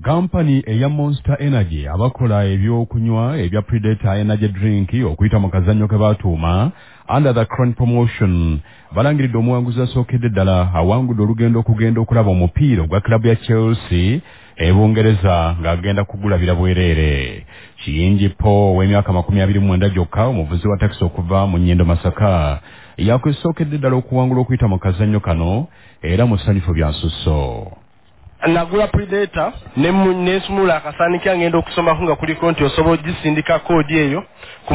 Company eya Monster Energy abakola ebyokunywa ebya Predator Energy Drink okuyita mu kazannyo ke batuuma under the Crown Promotion balangiridde omuwanguzi asookedde ddala awangudde olugendo okugenda okulaba omupiira ogwa klabu ya Chelsea ebungereza ng'agenda kugulabira bwereere. Kiyingi Po w'emyaka 29 gyokka omuvuzi wa taxi okuva mu Nnyendo Masaka yakwesookedde ddala okuwangula okuyita mu kazannyo kano era musanyufu bya nsusso. Nagula Predator nesumula akasanika ngenda okusoma kunga kuliko nti osobola gisindika kodi eyo ku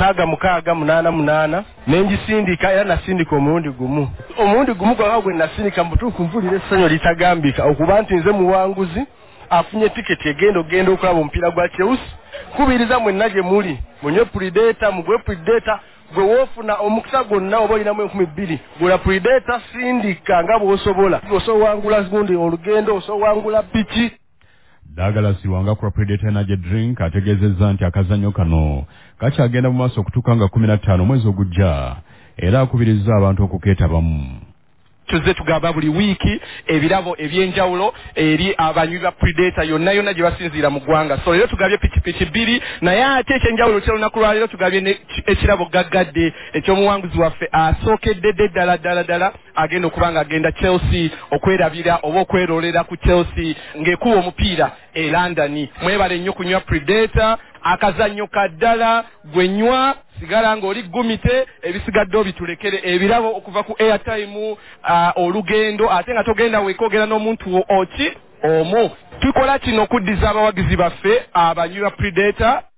668 nengisindika era nasindika omulundi gumu kwa gwe nasindika mbutuufu mpulira essanyu litagambika okuba nti nze muwanguzi afunye tiketi egenda okulaba omupiira gwa Chelsea. Kubiriza mwenna gye muli munywe Predator mugwe Predator gwe wofuna omukisa gonna oba olinamu 1200 gula Predator sindika nga bw'osobola osowangula gundi olugendo osowangula piki. Douglas Wangakura Predator Energy Drink ategeezezza nti akazannyo kano kakyagenda mu maaso okutuuka nga 15 mwezi ogujja era akubirizza abantu okukeetabamu. Tuze tugaba buli wiiki ebirabo ebyenjawulo eri abanywi ba Predator yonna gye basinziira mu ggwanga. So leero tugabye pikipiki 2 naye ate ekyenjawulo ky'olunaku lwa leero tugabye ekirabo gaggadde eky'omuwanguzi waffe asookedde ddala agenda okuba nga agenda Chelsea okwerabira oba okwerolera ku Chelsea ng'ekuba omupiira e London. Mwebale nnyo kunywa Predator akazannyo kaddala gwenywa sigala ng'oli gumite ebisigadde obitulekere ebirabo okuva ku airtime olugendo ate nga togenda weekogera n'omuntu oki omo. Tukola kino okuddiza abawagizi baffe abanywi ba Predator